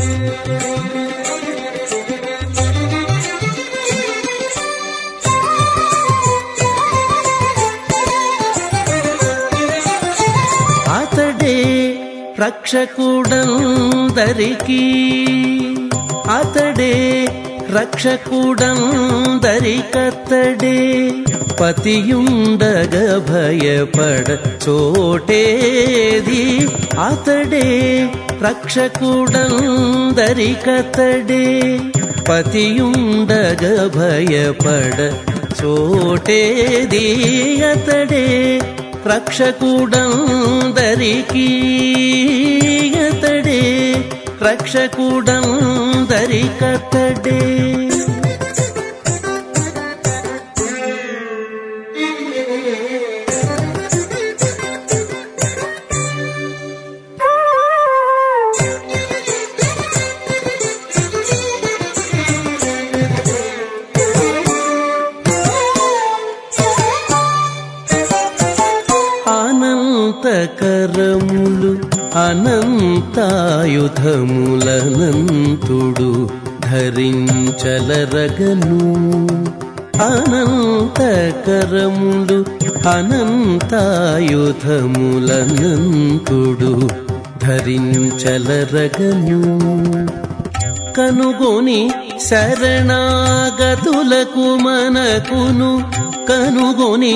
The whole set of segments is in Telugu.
అతడే రక్షకుడందరికీ, అతడే రక్షకుడందరికతడే పతియుండగ భయపడ చోటేది. అతడే రక్షకుడందరికతడే పతియుండగ భయపడ చోటేది. అతడే రక్షకుడందరికీ, అతడే రక్షకుడందరికతడే. అనంతకరములు అనంతాయుధములనంతుడు ధరించలరగను. అనంతకరములు అనంతాయుధములనంతుడు ధరించలరగను. కనుగొని శరణాగతులకు మనకును, కనుగొని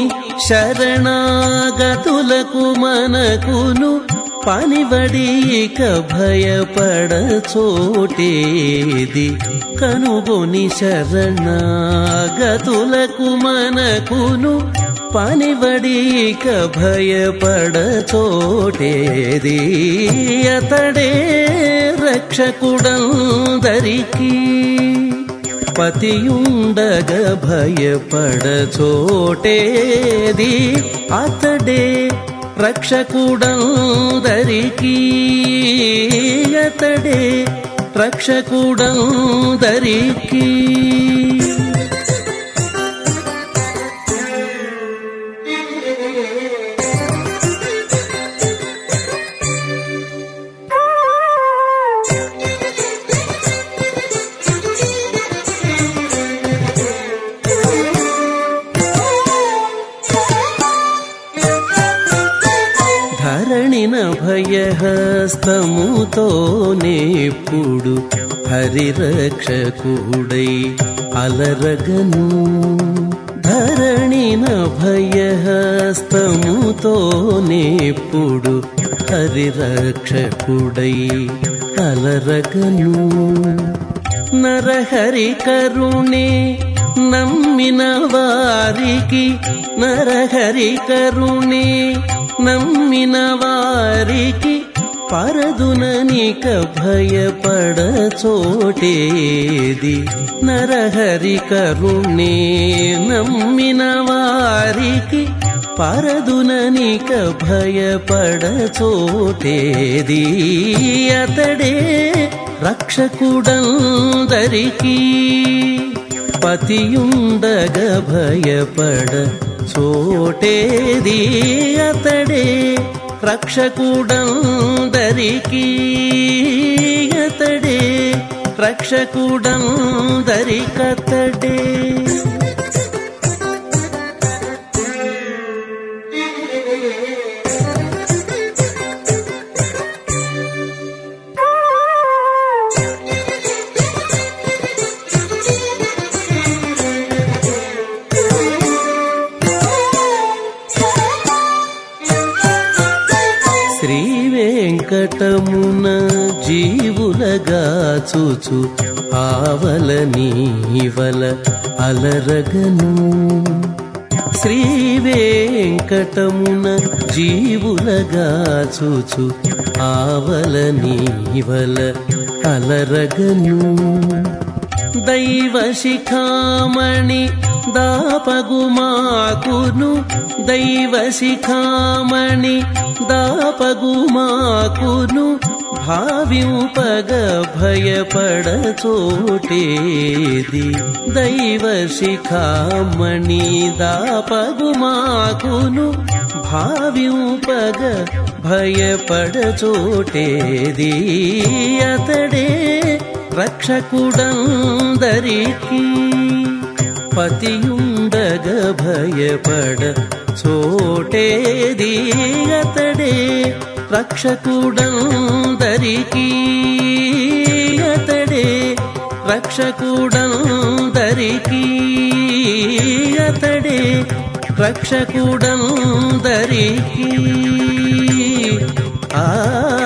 శరణాగతులకు మనకును పనివడిక భయపడ చోటేది. కనుగొని శరణాగతులకు మనకును పనివడిక భయపడ చోటేది. అతడే రక్షకుడందరికీ పతియుండగ భయపడ చోటేది. అతడే రక్షకుడందరికీ, అతడే రక్షకుడందరికీ. ధరణిన భయహస్తముతో నేప్పుడు హరిరక్షకుడై అలరగను. ధరణిన భయహస్తముతో నేప్పుడు హరిరక్షకుడై అలరగను. నరహరి కరుణే నమ్మిన వారికి, నరహరి కరుణే నమ్మిన వారికి పరదుననిక భయపడ చోటేది. నరహరి కరుణే నమ్మిన వారికి పరదుననిక భయపడ చోటేది. అతడే రక్షకుడందరికీ పతియుండగ భయపడ చోటేది. అతడే రక్షకుడందరికీ, అతడే రక్షకుడందరికతడే. శ్రీవేంకటమున జీవులగాచుచు ఆవల నీవల అలరగను. శ్రీవేంకటమున జీవులగాచుచు ఆవల నీవల అలరగను. దైవ శిఖామణి దాపగుమాకును, దైవ శిఖామణి దాపగుమాకును భావింపగ భయపడ చోటేది. దైవ శిఖామణి దాపగుమాకును భావింపగ భయపడ చోటేది. అతడే రక్షకుడందరికీ పతియుండగ భయపడ చోటేది అతడే రక్షకుడందరికీ అతడే రక్షకుడందరికీ అతడే రక్షకుడందరికీ